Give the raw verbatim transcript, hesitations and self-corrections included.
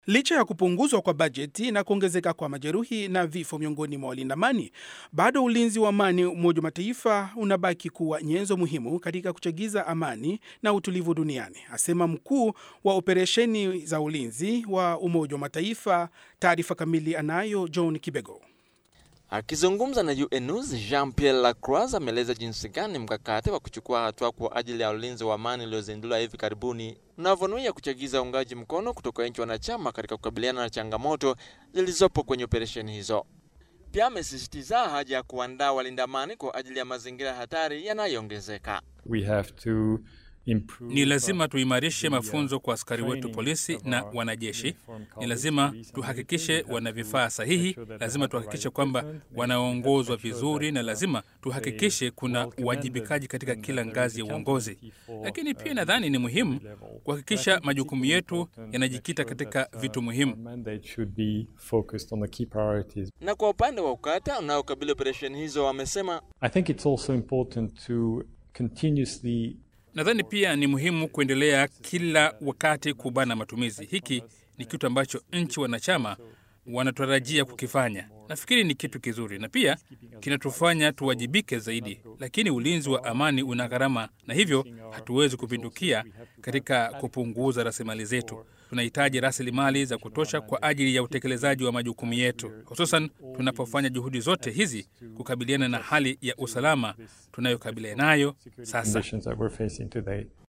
Licha ya kupunguzwa kwa bajeti na kuongezeka kwa majeruhi na vifo miongoni mwa walinda amani, bado ulinzi wa amani Umoja wa Mataifa unabaki kuwa nyenzo muhimu katika kuchagiza amani na utulivu duniani, asema mkuu wa operesheni za ulinzi wa Umoja wa Mataifa. Taarifa kamili anayo John Kibego. Akizungumza na U N News, Jean-Pierre Lacroix ameeleza jinsi gani mkakati wa kuchukua hatua kwa ajili ya ulinzi wa amani uliozinduliwa hivi karibuni unavyonuia kuchagiza uungaji mkono kutoka nchi wanachama katika kukabiliana na changamoto zilizopo kwenye operesheni hizo. Pia amesisitiza haja ya kuandaa walinda amani kwa ajili ya mazingira hatari yanayoongezeka. We have to Ni lazima tuimarishe mafunzo kwa askari wetu polisi na wanajeshi. Ni lazima tuhakikishe wana vifaa sahihi, lazima tuhakikishe kwamba wanaongozwa vizuri, na lazima tuhakikishe kuna uwajibikaji katika kila ngazi ya uongozi. Lakini pia nadhani ni muhimu kuhakikisha majukumu yetu yanajikita katika vitu muhimu. Na kwa upande wa ukata unaokabili operesheni hizo, wamesema I think it's also important to continuously Nadhani pia ni muhimu kuendelea kila wakati kubana matumizi. Hiki ni kitu ambacho nchi wanachama wanatarajia kukifanya. Nafikiri ni kitu kizuri na pia kinatufanya tuwajibike zaidi. Lakini ulinzi wa amani una gharama, na hivyo hatuwezi kupindukia katika kupunguza rasilimali zetu. Tunahitaji rasilimali za kutosha kwa ajili ya utekelezaji wa majukumu yetu, hususan tunapofanya juhudi zote hizi kukabiliana na hali ya usalama tunayokabiliana nayo sasa.